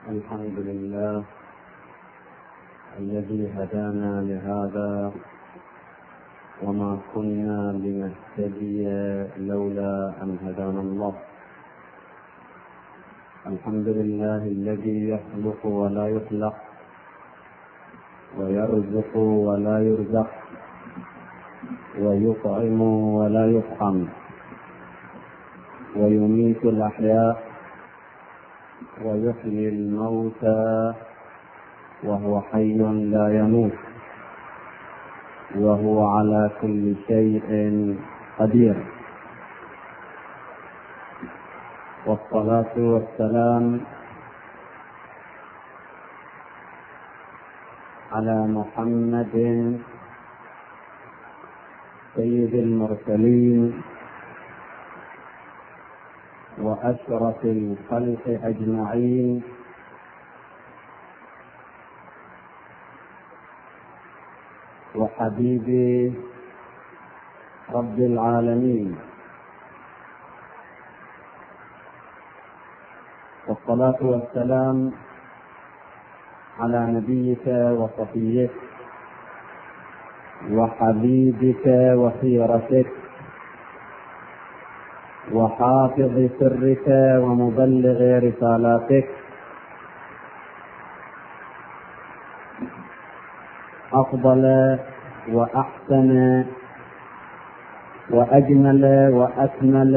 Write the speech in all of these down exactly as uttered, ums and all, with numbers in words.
الحمد لله الذي هدانا لهذا وما كنا لنهتدي لولا أن هدانا الله. الحمد لله الذي يخلق ولا يخلق ويرزق ولا يرزق ويطعم ولا يطعم ويميت الأحياء ويحيي الموتى وهو حي لا يموت وهو على كل شيء قدير. والصلاة والسلام على محمد سيد المرسلين وأشرف الخلق أجمعين، وحبيب رب العالمين. والصلاة والسلام على نبيك وصفيك وحبيبك وخيرتك وحافظ سرك ومبلغ رسالاتك، أفضل وأحسن وأجمل وأكمل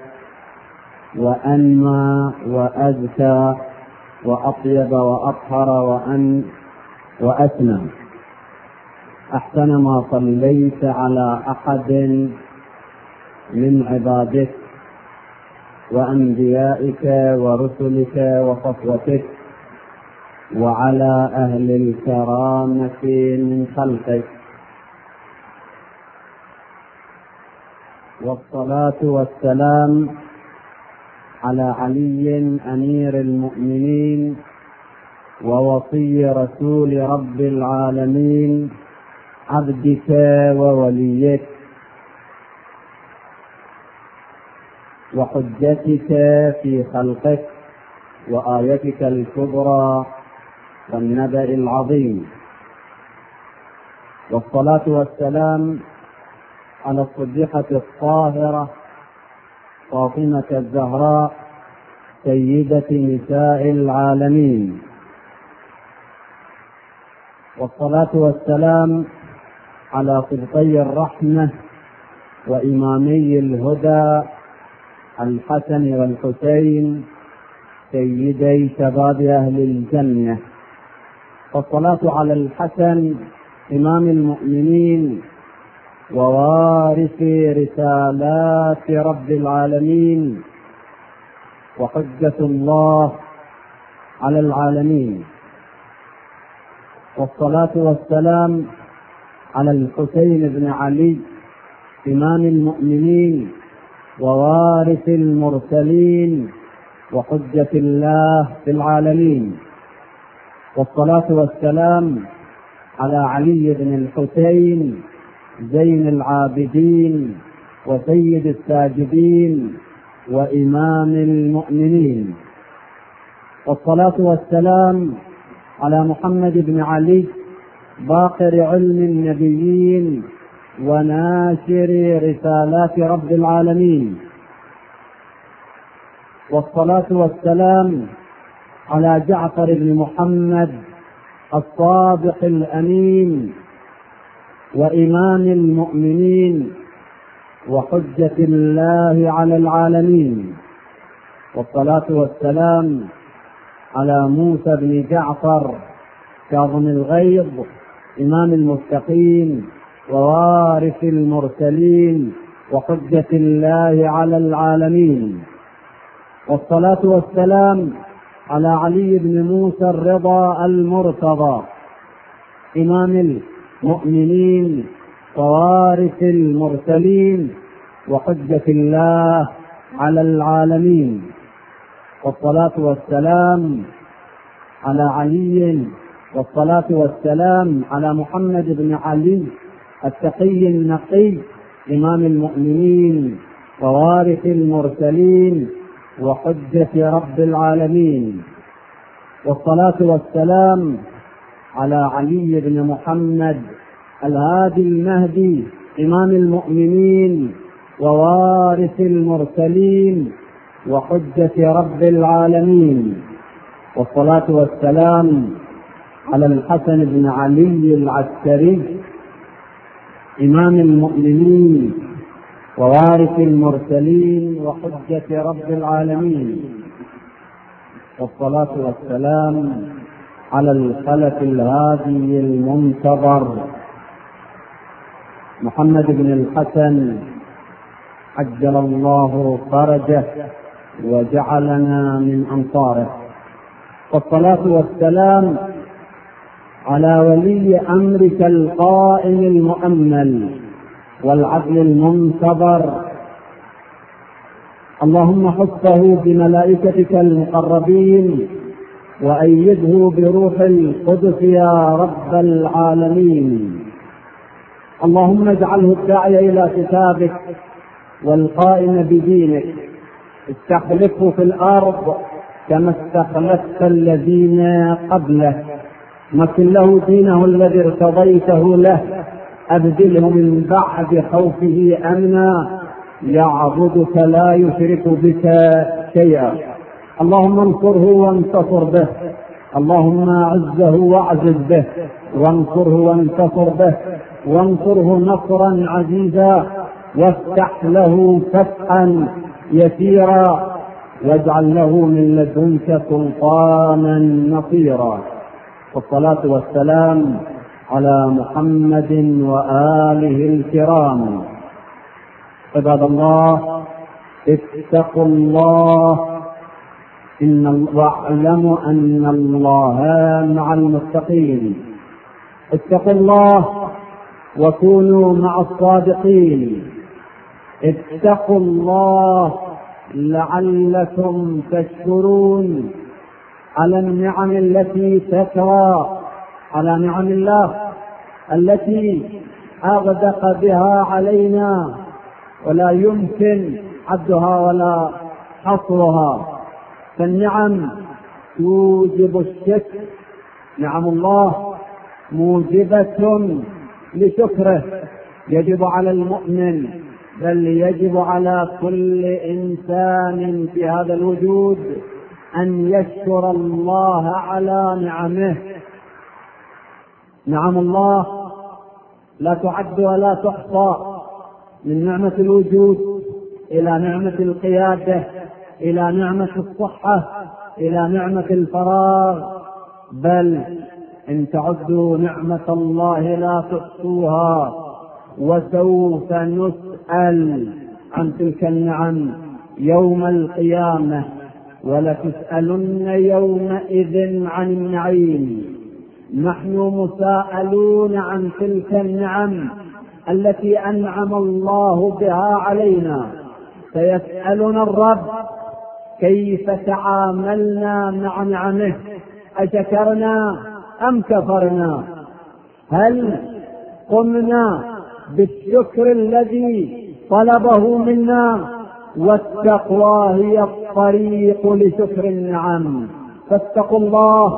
وأنمى وأزكى وأطيب وأطهر وأن وأسنى، أحسن ما صليت على أحد من عبادك وأنبيائك ورسلك وصفوتك وعلى أهل الكرامة من خلقك. والصلاة والسلام على علي أمير المؤمنين ووصي رسول رب العالمين، عبدك ووليك وحجتك في خلقك وآيتك الكبرى والنبأ العظيم. والصلاة والسلام على الصديقة الطاهرة فاطمة الزهراء سيدة نساء العالمين. والصلاة والسلام على سبطي الرحمة وإمامي الهدى الحسن والحسين سيدي شباب أهل الجنة. والصلاة على الحسن إمام المؤمنين ووارث رسالات رب العالمين وحجة الله على العالمين. والصلاة والسلام على الحسين بن علي إمام المؤمنين ووارث المرسلين وحجة الله في العالمين. والصلاة والسلام على علي بن الحسين زين العابدين وسيد الساجدين وإمام المؤمنين. والصلاة والسلام على محمد بن علي باقر علم النبيين وناشر رسالات رب العالمين. والصلاة والسلام على جعفر بن محمد الصادق الأمين وإمام المؤمنين وحجة الله على العالمين. والصلاة والسلام على موسى بن جعفر كاظم الغيظ إمام المتقين ووارث المرسلين وحجة الله على العالمين. والصلاة والسلام على علي بن موسى الرضا المرتضى إمام المؤمنين ووارث المرسلين وحجة الله على العالمين. والصلاة والسلام على علي والصلاة والسلام على محمد بن علي التقي النقي إمام المؤمنين ووارث المرسلين وحجة رب العالمين. والصلاة والسلام على علي بن محمد الهادي المهدي إمام المؤمنين ووارث المرسلين وحجة رب العالمين. والصلاة والسلام على الحسن بن علي العسكري إمام المؤمنين ووارث المرسلين وحجة رب العالمين. والصلاة والسلام على الخلف الهادي المنتظر محمد بن الحسن عجل الله فرجه وجعلنا من أنصاره. والصلاة والسلام على ولي أمرك القائم المؤمل والعدل المنتظر، اللهم حفه بملائكتك المقربين وأيده بروح القدس يا رب العالمين. اللهم اجعله الداعي إلى كتابك والقائم بدينك، استخلفه في الأرض كما استخلفت الذين قبله، مكن له دينه الذي ارتضيته له، أبدله من بعد خوفه أمنا يعبدك لا يشرك بك شيئا. اللهم انصره وانتصر به، اللهم اعزه واعزز به، وانصره وانتصر به، وانصره نصرا عزيزا، وافتح له فتحا يسيرا، واجعل له من لدنك سلطانا نصيرا. والصلاة والسلام على محمد وآله الكرام. عباد الله، اتقوا الله إن واعلموا أن الله مع المتقين. اتقوا الله وكونوا مع الصادقين. اتقوا الله لعلكم تشكرون على النعم التي تترى، على نعم الله التي أغدق بها علينا ولا يمكن عدها ولا حصرها. فالنعم توجب الشكر، نعم الله موجبة لشكره، يجب على المؤمن بل يجب على كل إنسان في هذا الوجود أن يشكر الله على نعمه. نعم الله لا تعد ولا تحصى، من نعمة الوجود إلى نعمة القيادة، إلى نعمة الصحة، إلى نعمة الفراغ، بل إن تعدوا نعمة الله لا تحصوها. وسوف نسأل عن تلك النعم يوم القيامة، ولتسألن يومئذ عن النعيم. نحن مساءلون عن تلك النعم التي أنعم الله بها علينا. سيسألنا الرب كيف تعاملنا مع نعمه، أشكرنا أم كفرنا؟ هل قمنا بالشكر الذي طلبه منا؟ والتقوى هي الطريق لشكر النعم. فاتقوا الله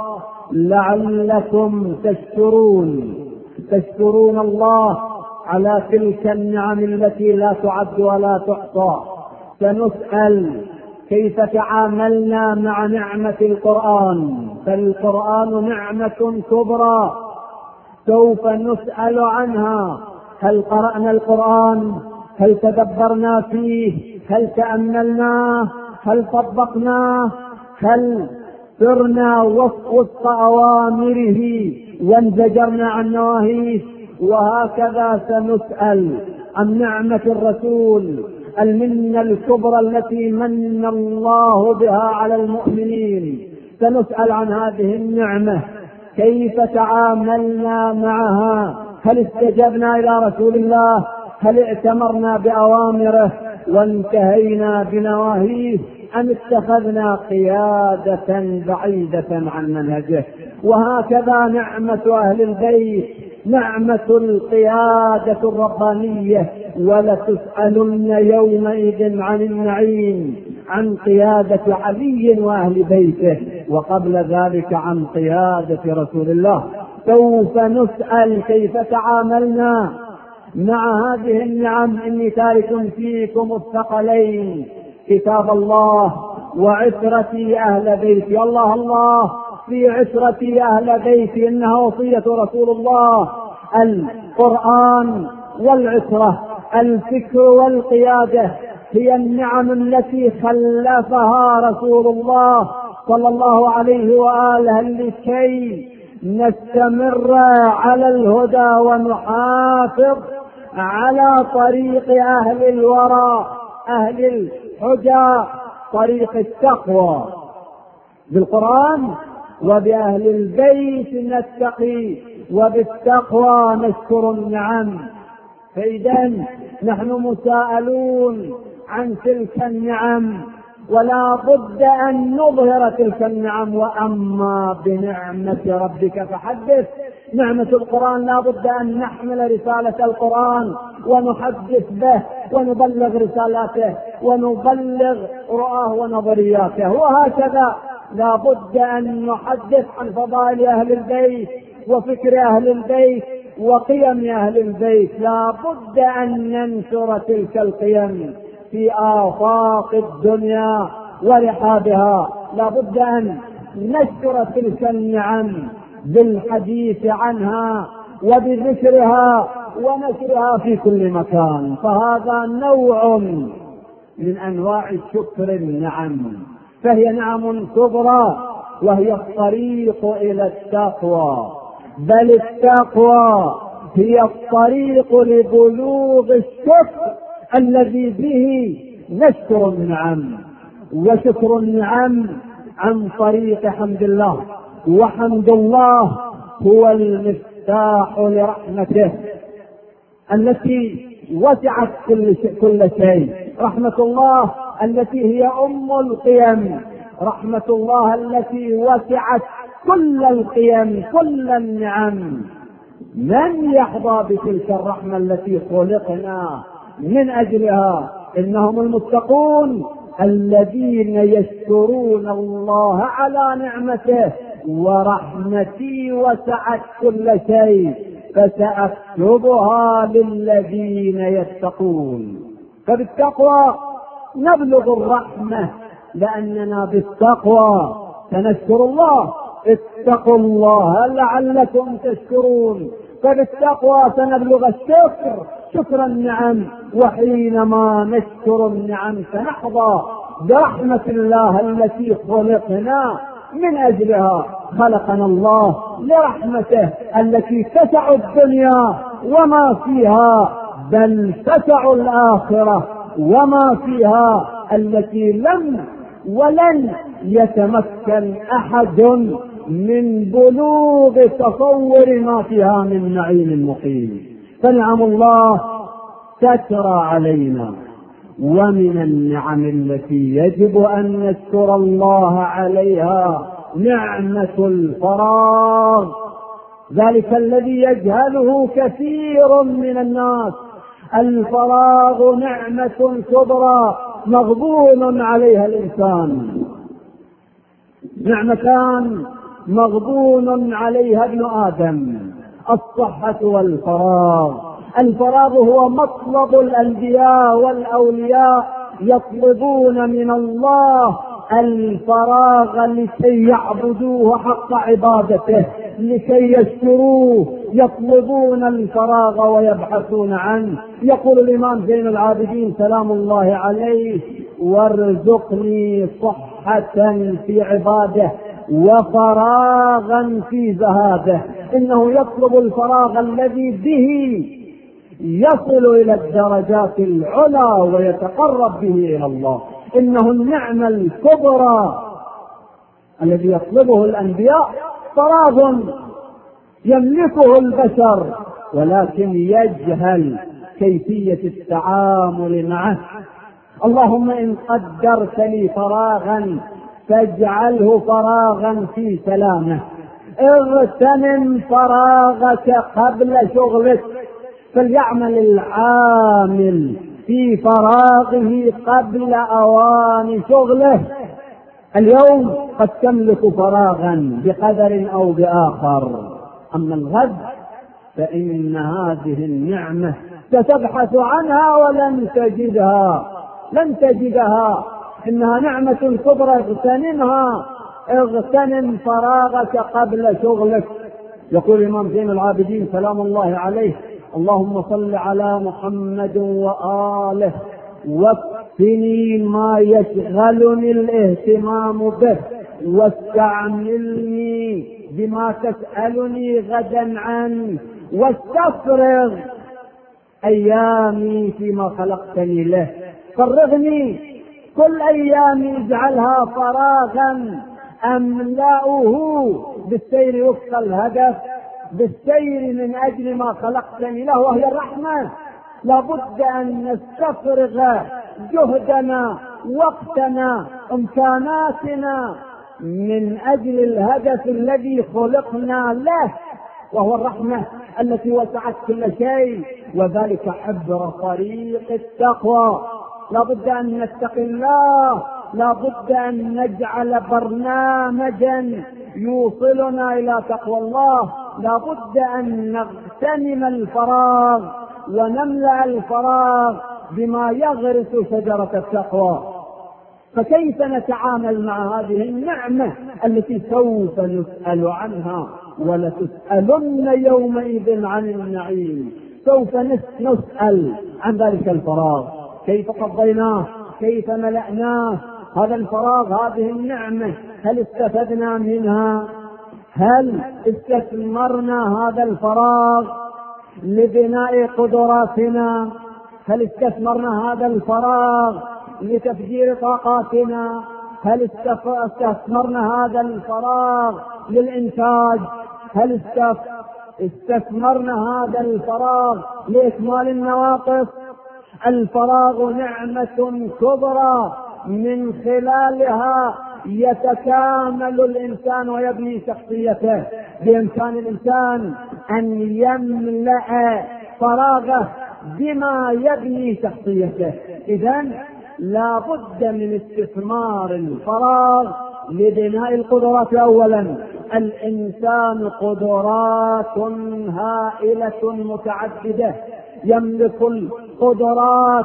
لعلكم تشكرون، تشكرون الله على تلك النعم التي لا تعد ولا تحصى. سنسأل كيف تعاملنا مع نعمة القرآن، فالقرآن نعمة كبرى سوف نسأل عنها. هل قرأنا القرآن؟ هل تدبرنا فيه؟ هل تأملناه؟ هل طبقناه؟ هل سرنا وفق أوامره وانزجرنا عن نواهيه؟ وهكذا سنسأل عن نعمة الرسول، المنة الكبرى التي من الله بها على المؤمنين. سنسأل عن هذه النعمة كيف تعاملنا معها. هل استجبنا إلى رسول الله؟ هل ائتمرنا بأوامره وانتهينا بنواهيه؟ أم اتخذنا قيادة بعيدة عن منهجه؟ وهكذا نعمة أهل البيت، نعمة القيادة الربانية. ولتسألن يومئذ عن النعيم. عن قيادة علي وأهل بيته، وقبل ذلك عن قيادة رسول الله. سوف نسأل كيف تعاملنا مع هذه النعم. إني تارك فيكم الثقلين، كتاب الله وعترتي أهل بيتي. الله الله في عترتي أهل بيتي، إنها وصية رسول الله. القرآن والعترة، الفكر والقيادة، هي النعم التي خلفها رسول الله صلى الله عليه وآله لكي نستمر على الهدى ونحافظ على طريق أهل الورى، أهل الحجى، طريق التقوى. بالقرآن وبأهل البيت نتقي، وبالتقوى نشكر النعم. فإذا نحن مسائلون عن تلك النعم، ولا بد أن نظهر تلك النعم. وأما بنعمة ربك فحدث. نعمة القرآن لا بد أن نحمل رسالة القرآن ونحدث به ونبلغ رسالاته ونبلغ رؤاه ونظرياته. وهكذا لا بد أن نحدث عن فضائل أهل البيت وفكر أهل البيت وقيم أهل البيت. لا بد أن ننشر تلك القيم في آفاق الدنيا ورحابها. لا بد أن نشر تلك النعم بالحديث عنها وبذكرها ونشرها في كل مكان. فهذا نوع من أنواع شكر النعم، فهي نعم كبرى، وهي الطريق إلى التقوى. بل التقوى هي الطريق لبلوغ الشكر الذي به نشكر النعم. وشكر النعم عن طريق حمد الله، وحمد الله هو المفتاح لرحمته التي وسعت كل شيء, كل شيء. رحمة الله التي هي أم القيم، رحمة الله التي وسعت كل القيم، كل النعم. من يحظى بتلك الرحمة التي خلقنا من أجلها؟ إنهم المتقون الذين يشكرون الله على نعمته. ورحمتي وسعت كل شيء فسأكتبها للذين يتقون. فبالتقوى نبلغ الرحمة، لأننا بالتقوى سنشكر الله. اتقوا الله لعلكم تشكرون. فبالتقوى سنبلغ الشكر، شكر النعم. وحينما نشكر النعم سنحظى برحمة الله التي خلقنا من أجلها. خلقنا الله لرحمته التي تسع الدنيا وما فيها، بل تسع الآخرة وما فيها، التي لم ولن يتمكن أحد من بلوغ تصور ما فيها من نعيم مقيم. فنعم الله تترى علينا. ومن النعم التي يجب أن نشكر الله عليها نعمة الفراغ، ذلك الذي يجهله كثير من الناس. الفراغ نعمة كبرى مغبون عليها الإنسان. نعمتان مغبون عليها ابن آدم: الصحة والفراغ. الفراغ هو مطلب الأنبياء والأولياء، يطلبون من الله الفراغ لكي يعبدوه حق عبادته، لكي يشكروه. يطلبون الفراغ ويبحثون عنه. يقول الإمام زين العابدين سلام الله عليه: وارزقني صحة في عباده وفراغا في ذهابه. إنه يطلب الفراغ الذي به يصل إلى الدرجات العلى ويتقرب به إلى الله. إنه النعمة الكبرى الذي يطلبه الأنبياء، فراغ يملكه البشر ولكن يجهل كيفية التعامل معه. اللهم إن قدرت لي فراغا فاجعله فراغا في سلامه. اغتنم فراغك قبل شغلك. فليعمل العامل في فراغه قبل أوان شغله. اليوم قد تملك فراغا بقدر أو بآخر، أما الغد فإن هذه النعمة ستبحث عنها ولن تجدها، لن تجدها. إنها نعمة كبرى، اغتنمها، اغتنم فراغك قبل شغلك. يقول الإمام زين العابدين سلام الله عليه: اللهم صل على محمد وآله واكفني ما يشغلني الاهتمام به، واستعملني بما تسألني غدا عنه، واستفرغ أيامي فيما خلقتني له. فرغني كل أيامي، اجعلها فراغا أملأه بالسير وفق الهدف، بالسير من أجل ما خلقتني له وهي الرحمة. لابد أن نستفرغ جهدنا، وقتنا، إمكاناتنا من أجل الهدف الذي خلقنا له، وهو الرحمة التي وسعت كل شيء، وذلك عبر طريق التقوى. لابد أن نتقي الله، لابد أن نجعل برنامجا يوصلنا إلى تقوى الله، لابد أن نغتنم الفراغ ونملأ الفراغ بما يغرس شجرة التقوى. فكيف نتعامل مع هذه النعمة التي سوف نسأل عنها، ولتسألن يومئذ عن النعيم؟ سوف نسأل عن ذلك الفراغ، كيف قضيناه، كيف ملأناه. هذا الفراغ، هذه النعمة، هل استفدنا منها؟ هل استثمرنا هذا الفراغ لبناء قدراتنا؟ هل استثمرنا هذا الفراغ لتفجير طاقاتنا؟ هل استثمرنا هذا الفراغ للإنتاج؟ هل استثمرنا هذا الفراغ لإكمال النواقص؟ الفراغ نعمة كبرى، من خلالها يتكامل الإنسان ويبني شخصيته. بإمكان الإنسان أن يملأ فراغه بما يبني شخصيته. إذن لا بد من استثمار الفراغ لبناء القدرات. أولا، الإنسان قدرات هائلة متعددة، يملك القدرات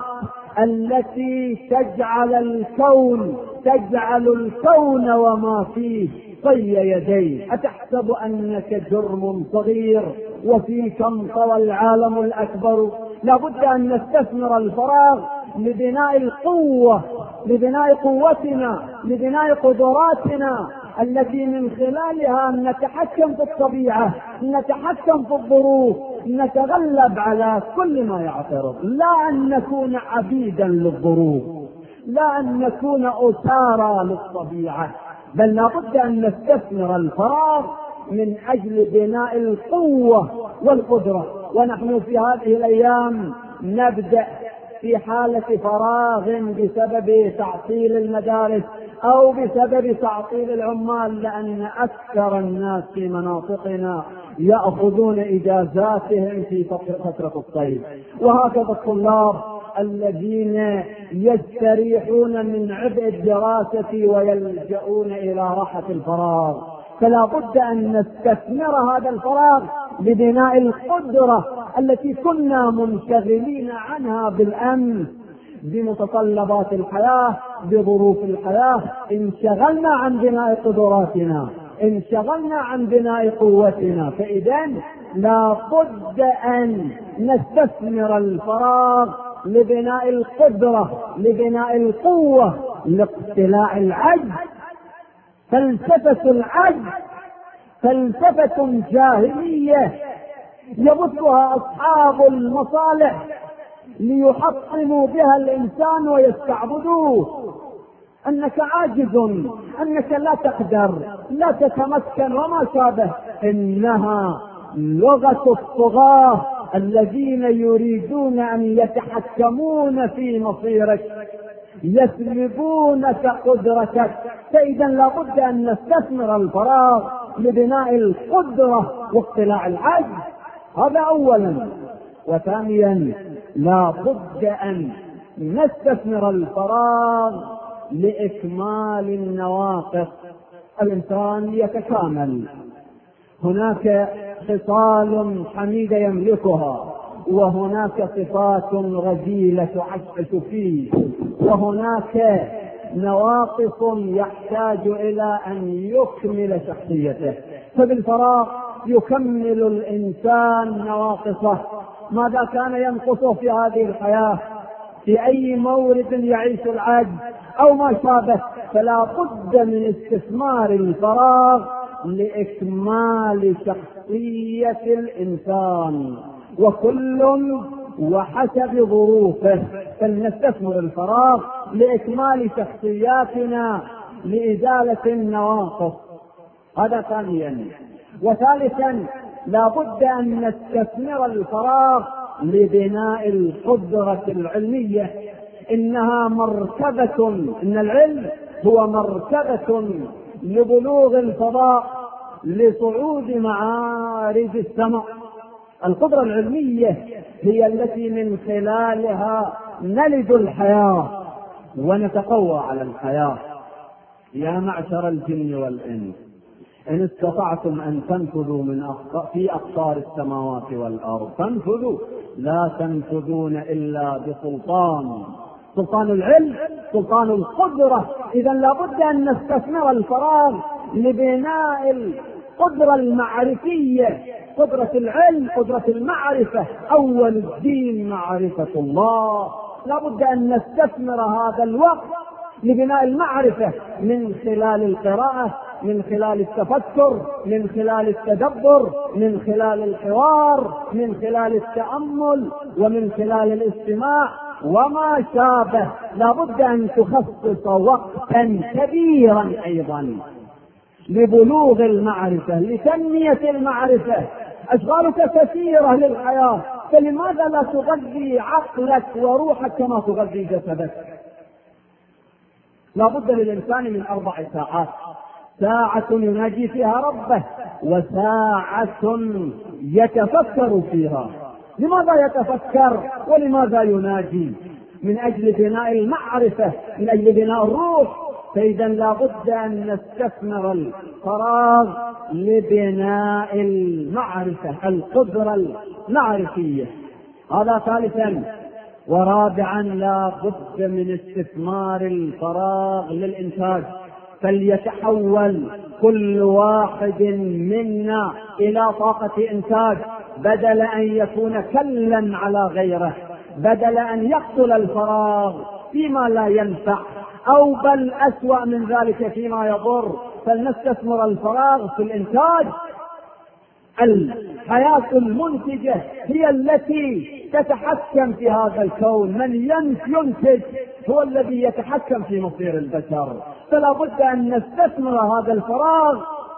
التي تجعل الكون تجعل الكون وما فيه طي يديه. أتحسب أنك جرم صغير وفيك انطوى العالم الأكبر؟ لابد أن نستثمر الفراغ لبناء القوة، لبناء قوتنا، لبناء قدراتنا التي من خلالها نتحكم في الطبيعة، نتحكم في الظروف، نتغلب على كل ما يعترض. لا أن نكون عبيدا للظروف، لا أن نكون أسارى للطبيعة، بل لابد أن نستثمر الفراغ من أجل بناء القوة والقدرة. ونحن في هذه الأيام نبدأ في حالة فراغ بسبب تعطيل المدارس أو بسبب تعطيل العمال، لأن أكثر الناس في مناطقنا يأخذون إجازاتهم في فترة الصيف، وهكذا الطلاب الذين يستريحون من عبء الدراسة ويلجؤون إلى راحة الفراغ. فلا بد أن نستثمر هذا الفراغ لبناء القدرة التي كنا منشغلين عنها بالأمس، بمتطلبات الحياة، بظروف الحياة. انشغلنا عن بناء قدراتنا، انشغلنا عن بناء قوتنا. فإذن لا بد أن نستثمر الفراغ لبناء القدرة، لبناء القوة، لاقتلاع العجز. فلسفة العجز فلسفة جاهلية يبثها أصحاب المصالح ليحطموا بها الإنسان ويستعبدوه. أنك عاجز، أنك لا تقدر، لا تتمكن وما شابه. إنها لغة الطغاة الذين يريدون أن يتحكمون في مصيرك، يسلبونك قدرتك. فإذا لابد أن نستثمر الفراغ لبناء القدرة واقتلاع العجز. هذا أولا. وثانيا، لا بد أن نستثمر الفراغ لإكمال النواقص. الإنسان يتكامل، هناك خصال حميدة يملكها، وهناك صفات رذيلة تعشش فيه، وهناك نواقص يحتاج إلى أن يكمل شخصيته. فبالفراغ يكمل الإنسان نواقصه. ماذا كان ينقصه في هذه الحياة، في أي مورد يعيش العجز أو ما شابه، فلا بد من استثمار الفراغ لإكمال شخصية الإنسان، وكل وحسب ظروفه. فلنستثمر الفراغ لإكمال شخصياتنا لإزالة النواقص. هذا ثانيا. وثالثا لا بد أن نستثمر الفراغ لبناء القدرة العلمية. إنها مركبة، إن العلم هو مركبة لبلوغ الفضاء، لصعود معارج السماء. القدرة العلمية هي التي من خلالها نلد الحياة ونتقوى على الحياة. يا معشر الجن والإنس، إن استطعتم أن تنفذوا من أقطار في أقطار السماوات والأرض فانفذوا، لا تنفذون إلا بسلطان. سلطان العلم، سلطان القدرة. إذن لا بد أن نستثمر الفراغ لبناء القدرة المعرفية، قدرة العلم، قدرة المعرفة. أول الدين معرفة الله. لا بد أن نستثمر هذا الوقت لبناء المعرفة من خلال القراءة، من خلال التفكر، من خلال التدبر، من خلال الحوار، من خلال التأمل، ومن خلال الاستماع وما شابه. لا بد أن تخصص وقتا كبيرا أيضا لبلوغ المعرفة، لتنمية المعرفة. أشغالك كثيرة للحياة، فلماذا لا تغذي عقلك وروحك كما تغذي جسدك؟ لا بد للإنسان من أربع ساعات: ساعة يناجي فيها ربه، وساعة يتفكر فيها. لماذا يتفكر ولماذا يناجي؟ من أجل بناء المعرفة، من أجل بناء الروح. فإذا لا بد أن نستثمر الفراغ لبناء المعرفة، القدرة المعرفية. هذا ثالثا. ورابعا لا بد من استثمار الفراغ للإنتاج. فليتحول كل واحد منا إلى طاقة إنتاج، بدل أن يكون كلا على غيره، بدل أن يقتل الفراغ فيما لا ينفع، أو بل أسوأ من ذلك فيما يضر. فلنستثمر الفراغ في الإنتاج. الحياة المنتجة هي التي تتحكم في هذا الكون. من ينتج هو الذي يتحكم في مصير البشر. فلا بد أن نستثمر هذا الفراغ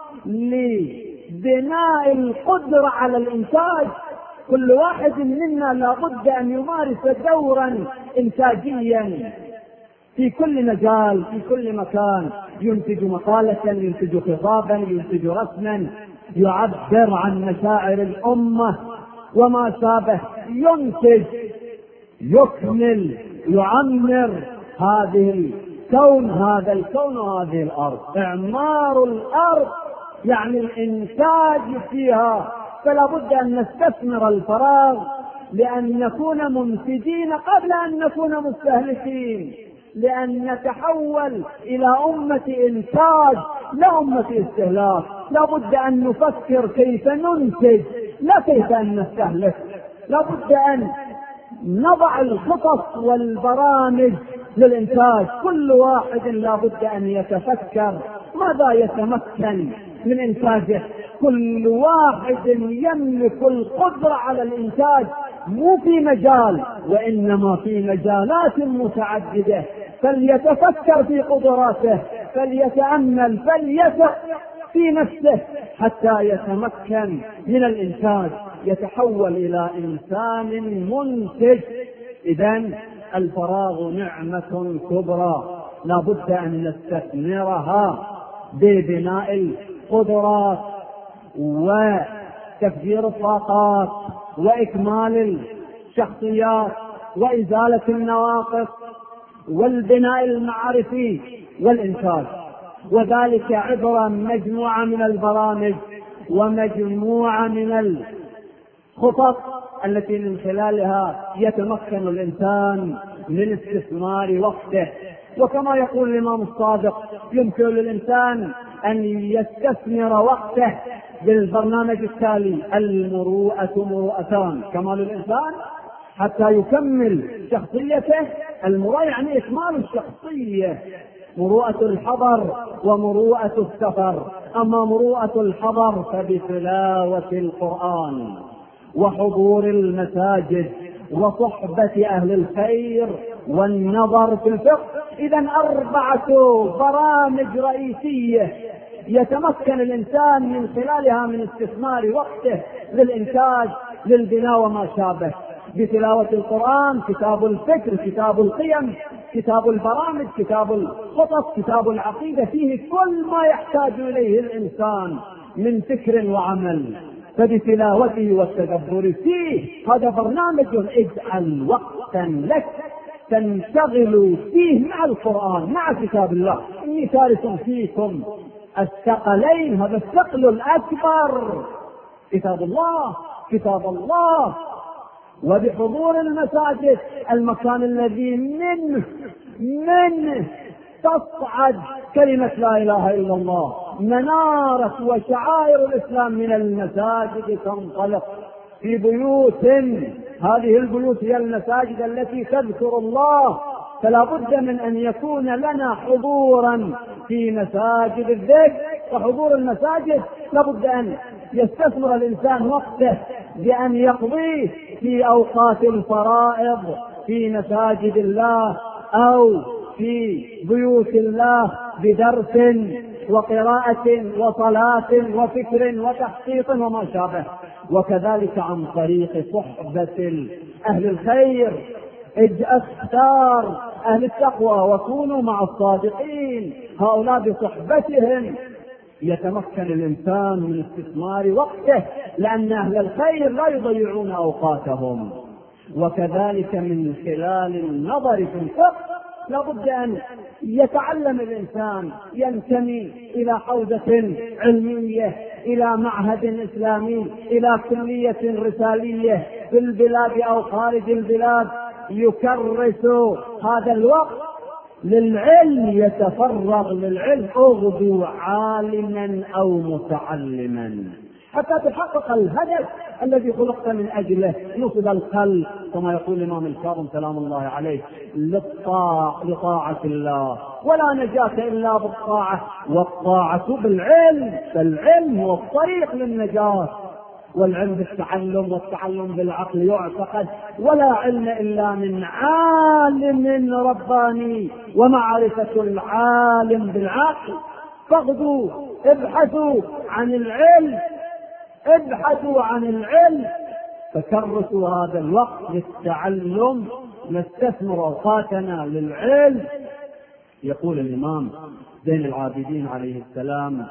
لبناء القدرة على الإنتاج. كل واحد منا لا بد أن يمارس دورا إنتاجيا في كل مجال، في كل مكان. ينتج مقالة، ينتج خطابا، ينتج رسما، يعبر عن مشاعر الأمة وما شابه. ينتج، يكمل، يعمر هذه الكون، هذا الكون وهذه الأرض. إعمار الأرض يعني الإنتاج فيها. فلا بد أن نستثمر الفراغ لأن نكون منتجين قبل أن نكون مستهلكين، لأن نتحول إلى أمة إنتاج لا أمة استهلاك. لا بد أن نفكر كيف ننتج لا كيف أن نستهلك. لا بد أن نضع الخطط والبرامج للإنتاج. كل واحد لا بد أن يتفكر ماذا يتمكن من إنتاجه. كل واحد يملك القدرة على الإنتاج، مو في مجال وإنما في مجالات متعددة. فليتفكر في قدراته، فليتأمل، فليثق في نفسه حتى يتمكن من الإنتاج، يتحول إلى إنسان منتج. إذن الفراغ نعمة كبرى لا بد أن نستثمرها ببناء القدرات وتفجير الطاقات وإكمال الشخصيات وإزالة النواقص والبناء المعرفي والإنتاج، وذلك عبر مجموعة من البرامج ومجموعة من الخطط التي من خلالها يتمكن الإنسان من استثمار وقته. وكما يقول الإمام الصادق يمكن للإنسان أن يستثمر وقته بالبرنامج التالي: المروءة مروءتان. كمال الإنسان حتى يكمل شخصيته، المروءة يعني إكمال الشخصية، مروءة الحضر ومروءة السفر. أما مروءة الحضر فبتلاوة القرآن وحضور المساجد وصحبة أهل الخير والنظر في الفقه. إذن أربعة برامج رئيسية يتمكن الإنسان من خلالها من استثمار وقته للإنتاج للبناء وما شابه: بتلاوة القرآن، كتاب الفكر، كتاب القيم، كتاب البرامج، كتاب الخطط، كتاب العقيدة، فيه كل ما يحتاج إليه الإنسان من فكر وعمل. فبتلاوته والتدبر فيه هذا برنامج. اجعل وقتا لك تنشغل فيه مع القرآن مع كتاب الله. إني تارك فيكم الثقلين، هذا الثقل الأكبر كتاب الله كتاب الله. وبحضور المساجد، المكان الذي منه منه تصعد كلمة لا إله إلا الله، منارة وشعائر الإسلام من المساجد تنطلق في بيوت. هذه البيوت هي المساجد التي تذكر الله، فلا بد من أن يكون لنا حضورا في مساجد الذكر. وحضور المساجد لا بد أن يستثمر الإنسان وقته بأن يقضيه في أوقات الفرائض في مساجد الله أو في بيوت الله بدرس وقراءة وصلاة وفكر وتحقيق وما شابه. وكذلك عن طريق صحبة أهل الخير. اختار أهل التقوى وكونوا مع الصادقين، هؤلاء بصحبتهم يتمكن الإنسان من استثمار وقته، لأن أهل الخير لا يضيعون أوقاتهم. وكذلك من خلال النظر في الفقه لا بد أن يتعلم الإنسان، ينتمي إلى حوزة علمية، إلى معهد إسلامي، إلى كلية رسالية في البلاد أو خارج البلاد، يكرس هذا الوقت للعلم، يتفرغ للعلم. اغدو عالما أو متعلما حتى تحقق الهدف الذي خلقت من أجله. نصب القلب كما يقول الإمام الكاظم سلام الله عليه للطاعة لطاعة الله، ولا نجاة إلا بالطاعة، والطاعة بالعلم، فالعلم هو الطريق للنجاة. والعلم بالتعلم، والتعلم بالعقل يعتقد، ولا علم إلا من عالم رباني، ومعرفة العالم بالعقل. فاغدوا ابحثوا عن العلم، ابحثوا عن العلم، فكرسوا هذا الوقت للتعلم، نستثمر أوقاتنا للعلم. يقول الإمام زين العابدين عليه السلام: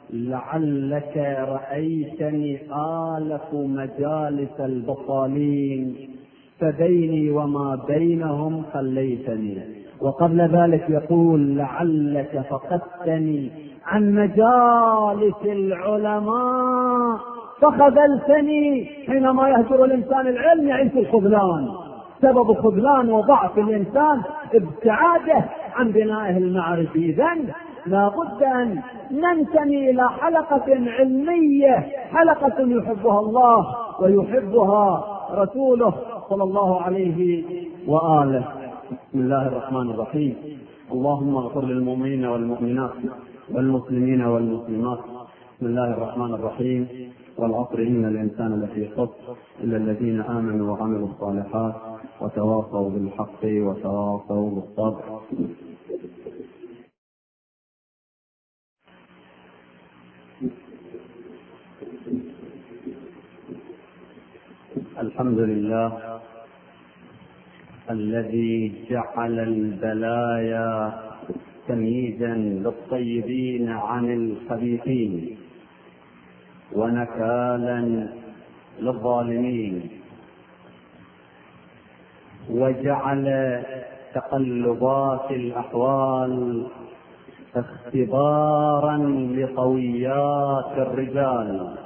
لعلك رأيتني آلف مجالس البطالين فبيني وما بينهم خليتني. وقبل ذلك يقول: لعلك فقدتني عن مجالس العلماء فخذلتني. حينما يهجر الإنسان العلم يعيش الخذلان، سبب خذلان وضعف الإنسان ابتعاده عن بنائه المعرفي. إذن لا بد أن ننتمي إلى حلقة علمية، حلقة يحبها الله ويحبها رسوله صلى الله عليه وآله. بسم الله الرحمن الرحيم. اللهم اغفر للمؤمنين والمؤمنات والمسلمين والمسلمات. بسم الله الرحمن الرحيم. والعصر إن الإنسان لفي خسر إلا الذين آمنوا وعملوا الصالحات وتواصوا بالحق وتواصوا بالصبر. الحمد لله الذي جعل البلايا تمييزا للطيبين عن الخبيثين ونكالا للظالمين. وجعل تقلبات الأحوال اختبارا لقويات الرجال.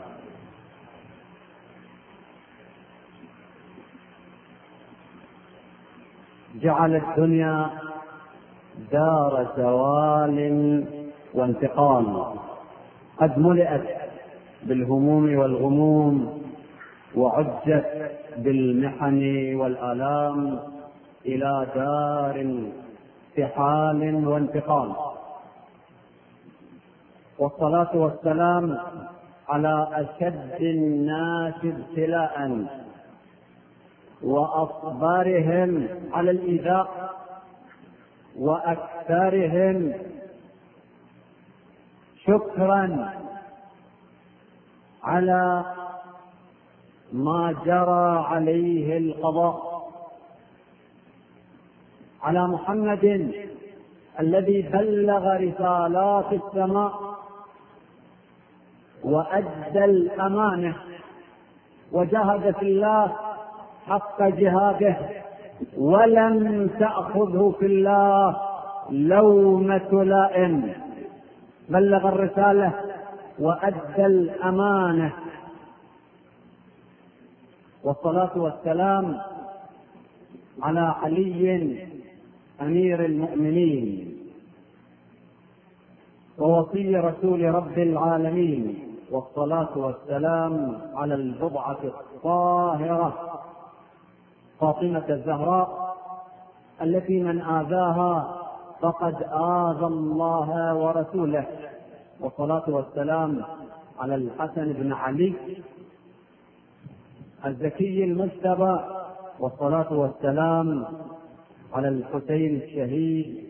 جعل الدنيا دار زوال وانتقال، قد ملئت بالهموم والغموم وعجت بالمحن والآلام إلى دار ارتحال وانتقال. والصلاة والسلام على أشد الناس ابتلاء وأصبرهم على الإيذاء وأكثرهم شكرا على ما جرى عليه القضاء، على محمد الذي بلغ رسالات السماء وأدى الأمانة وجاهد في الله حق جهاده، ولم تأخذه في الله لومة لائم، بلغ الرسالة وأدى الأمانة. والصلاة والسلام على علي أمير المؤمنين ووصي رسول رب العالمين، والصلاة والسلام على البضعة الطاهرة فاطمة الزهراء التي من آذاها فقد آذى الله ورسوله، والصلاة والسلام على الحسن بن علي الزكي المجتبى، والصلاة والسلام على الحسين الشهيد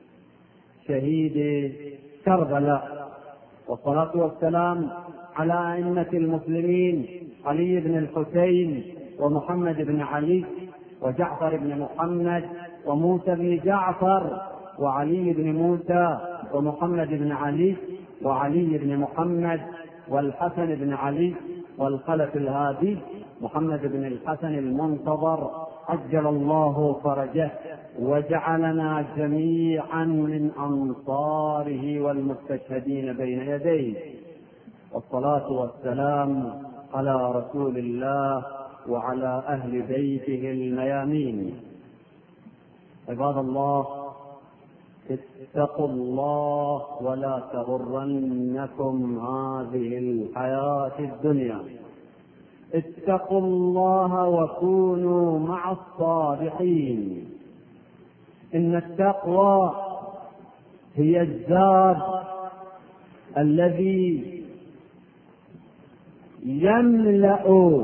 شهيد كربلاء، والصلاة والسلام على أئمة المسلمين علي بن الحسين ومحمد بن علي وجعفر بن محمد وموسى بن جعفر وعلي بن موسى ومحمد بن علي وعلي بن محمد والحسن بن علي والخلف الهادي محمد بن الحسن المنتظر عجل الله فرجه وجعلنا جميعا من أنصاره والمستشهدين بين يديه. والصلاة والسلام على رسول الله وعلى أهل بيته الميامين. عباد الله، اتقوا الله ولا تغرنكم هذه الحياة الدنيا، اتقوا الله وكونوا مع الصالحين. إن التقوى هي الزاد الذي يملأ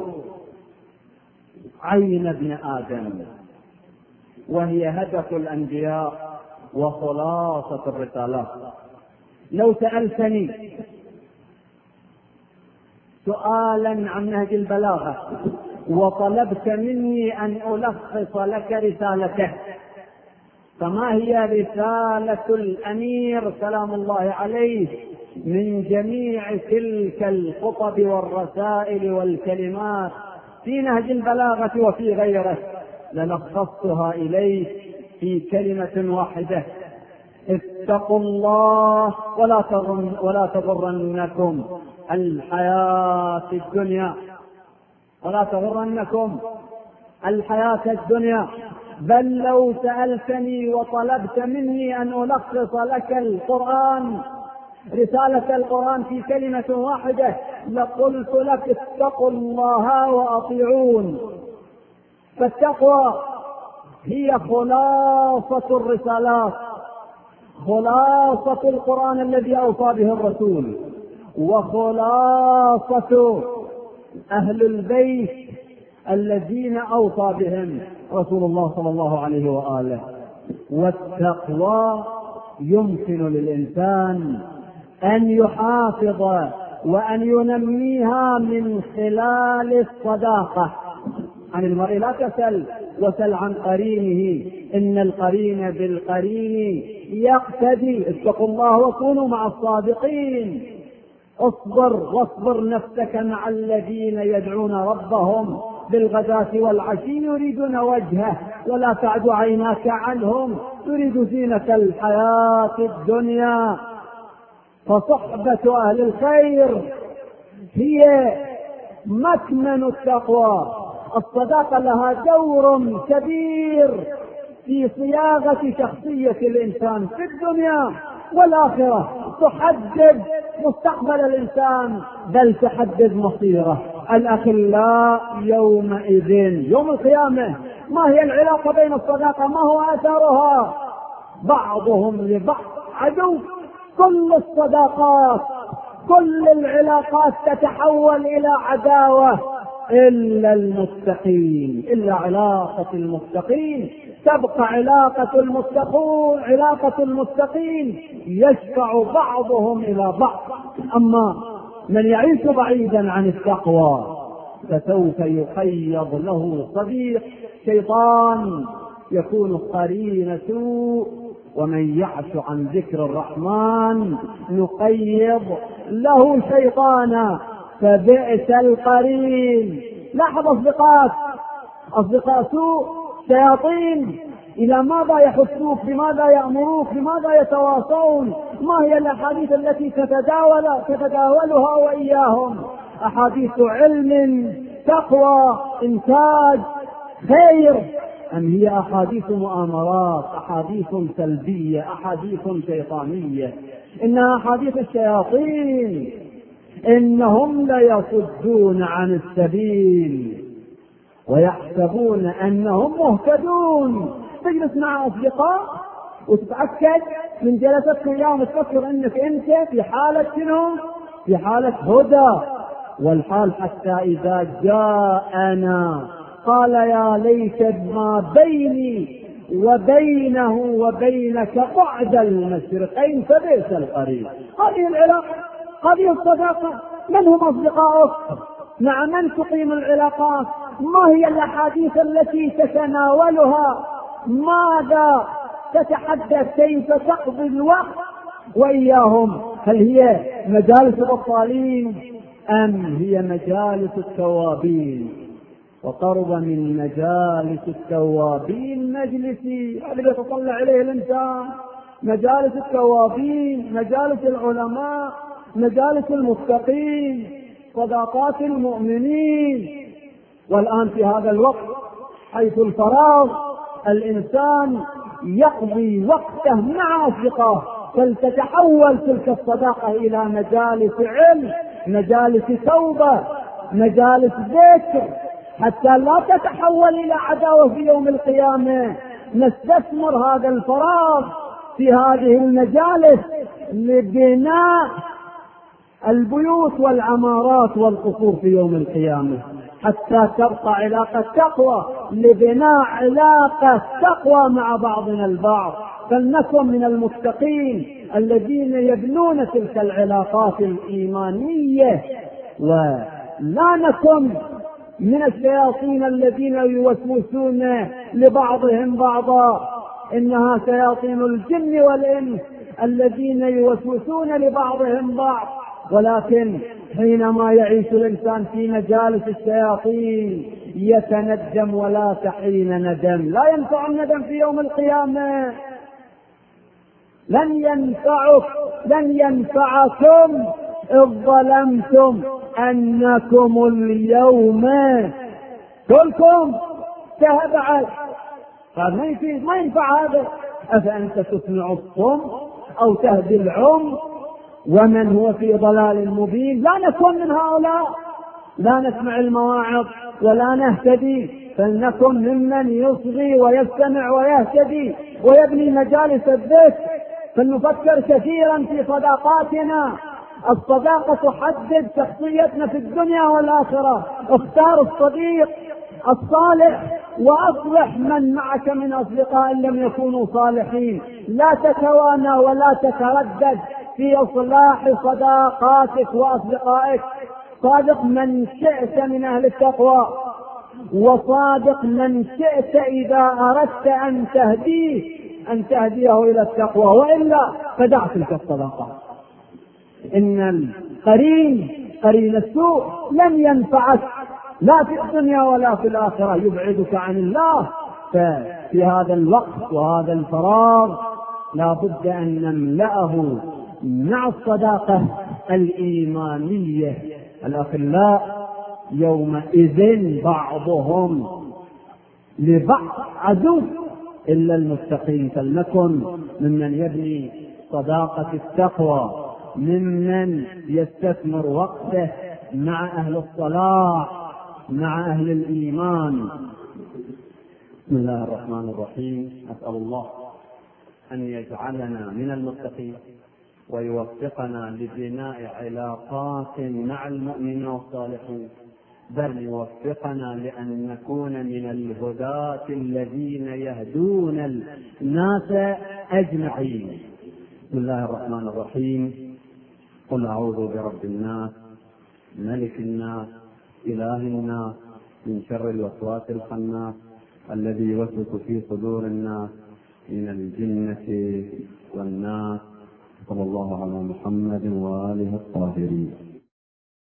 عين ابن آدم، وهي هدف الأنبياء وخلاصة الرسالات. لو سألتني سؤالا عن نهج البلاغة وطلبت مني أن ألخص لك رسالته، فما هي رسالة الأمير سلام الله عليه من جميع تلك الخطب والرسائل والكلمات في نهج البلاغة وفي غيره، للخصتها إليه في كلمة واحدة: اتقوا الله ولا تغرن ولا تغرنكم الحياة الدنيا، ولا تغرنكم الحياة الدنيا. بل لو سألتني وطلبت مني أن ألخص لك القرآن، رسالة القرآن في كلمة واحدة، لقلت لك اتقوا الله وأطيعون. فالتقوى هي خلاصة الرسالات، خلاصة القرآن الذي أوصى به الرسول، وخلاصة أهل البيت الذين أوصى بهم رسول الله صلى الله عليه وآله. والتقوى يمكن للإنسان أن يحافظ وأن ينميها من خلال الصداقة. عن المرء لا تسل وسل عن قرينه، إن القرين بالقرين يقتدي. اتقوا الله وكونوا مع الصادقين. اصبر واصبر نفسك مع الذين يدعون ربهم بالغداة والعشي يريدون وجهه ولا تعد عيناك عنهم، تريد زينة الحياة الدنيا. فصحبة أهل الخير هي مكمن التقوى. الصداقة لها دور كبير في صياغة شخصية الإنسان في الدنيا والآخرة، تحدد مستقبل الإنسان بل تحدد مصيره. الأخلاء يومئذ يوم القيامة، ما هي العلاقة بين الصداقة؟ ما هو أثرها؟ بعضهم لبعض عدو. كل الصداقات كل العلاقات تتحول إلى عداوة إلا المتقين، إلا علاقة المتقين تبقى علاقة المتقون. علاقة المتقين يشفع بعضهم إلى بعض. أما من يعيش بعيدا عن التقوى فسوف يقيض له صديق شيطان يكون قرين سوء. ومن يعش عن ذكر الرحمن نقيض له شيطانا فبئس القرين. لاحظ أصدقاء أصدقاء سوء شياطين إلى ماذا يحثوك؟ بماذا يأمروك؟ بماذا يتواصون؟ ما هي الأحاديث التي تتداول تتداولها وإياهم؟ أحاديث علم، تقوى، إنتاج، خير، أم هي أحاديث مؤامرات، أحاديث سلبية، أحاديث شيطانية؟ إنها أحاديث الشياطين. إنهم ليصدون عن السبيل ويحسبون أنهم مهتدون. تجلس مع أصدقاء وتتأكد من جلستك اليوم تفكر أنك أنت في حالة شنو؟ في حالة هدى. والحال حتى إذا جاءنا قال يا ليت ما بيني وبينه وبينك بعد المشرقين فبئس القرين. هذه العلاقة، هذه الصداقة. من هم أصدقائك؟ مع من تقيم العلاقات؟ ما هي الأحاديث التي تتناولها؟ ماذا تتحدث؟ كيف تقضي الوقت وإياهم؟ هل هي مجالس البطالين أم هي مجالس التوابين؟ وقرب من مجالس التوابين مجلسي، هذا يتطلع عليه الإنسان. مجالس التوابين، مجالس العلماء، مجالس المتقين، صداقات المؤمنين. والآن في هذا الوقت حيث الفراغ الإنسان يقضي وقته مع أصدقائه، فلتتحول تلك الصداقة إلى مجالس علم، مجالس توبة، مجالس ذكر، حتى لا تتحول إلى عداوة في يوم القيامة. نستثمر هذا الفراغ في هذه المجالس لبناء البيوت والعمارات والقصور في يوم القيامة، حتى تبقى علاقة تقوى، لبناء علاقة تقوى مع بعضنا البعض. فلنكن من المتقين الذين يبنون تلك العلاقات الإيمانية، ولا نكن من الشياطين الذين يوسوسون لبعضهم بعضا. إنها شياطين الجن والإنس الذين يوسوسون لبعضهم بعض. ولكن حينما يعيش الإنسان في مجالس الشياطين يتندم ولا تحين ندم. لا ينفع الندم في يوم القيامة. لن ينفعك لن ينفعكم إذ ظلمتم أنكم اليوم كلكم تهبعت. فما يفيد، ما ينفع هذا. أفأنت تسمع الصم أو تهدي العم ومن هو في ضلال مبين؟ لا نكون من هؤلاء، لا نسمع المواعظ ولا نهتدي، فلنكن ممن يصغي ويستمع ويهتدي ويبني مجالس الذكر. فلنفكر كثيرا في صداقاتنا. الصداقة تحدد شخصيتنا في الدنيا والآخرة. اختار الصديق الصالح وأصلح من معك من أصدقاء لم يكونوا صالحين. لا تتوانى ولا تتردد في إصلاح صداقاتك وأصدقائك. صادق من شئت من أهل التقوى، وصادق من شئت إذا أردت أن تهديه أن تهديه إلى التقوى، وإلا فدع تلك الصداقات. إن القرين قرين السوء لن ينفعك لا في الدنيا ولا في الآخرة، يبعدك عن الله. ففي هذا الوقت وهذا الفراغ لا بد أن نملأه مع الصداقة الإيمانية. الأخلاء يومئذ بعضهم لبعض عدو إلا المتقين. فلنكن ممن يبني صداقة التقوى، ممن يستثمر وقته مع أهل الصلاح، مع أهل الإيمان. بسم الله الرحمن الرحيم. أسأل الله أن يجعلنا من المتقين ويوفقنا لبناء علاقات مع المؤمنين والصالحين، بل يوفقنا لأن نكون من الهداة الذين يهدون الناس أجمعين. بسم الله الرحمن الرحيم. قل أعوذ برب الناس، ملك الناس، إله الناس، من شر الوسواس الخناس الذي يوسوس في صدور الناس من الجنة والناس. صلى الله على محمد وآله الطاهرين.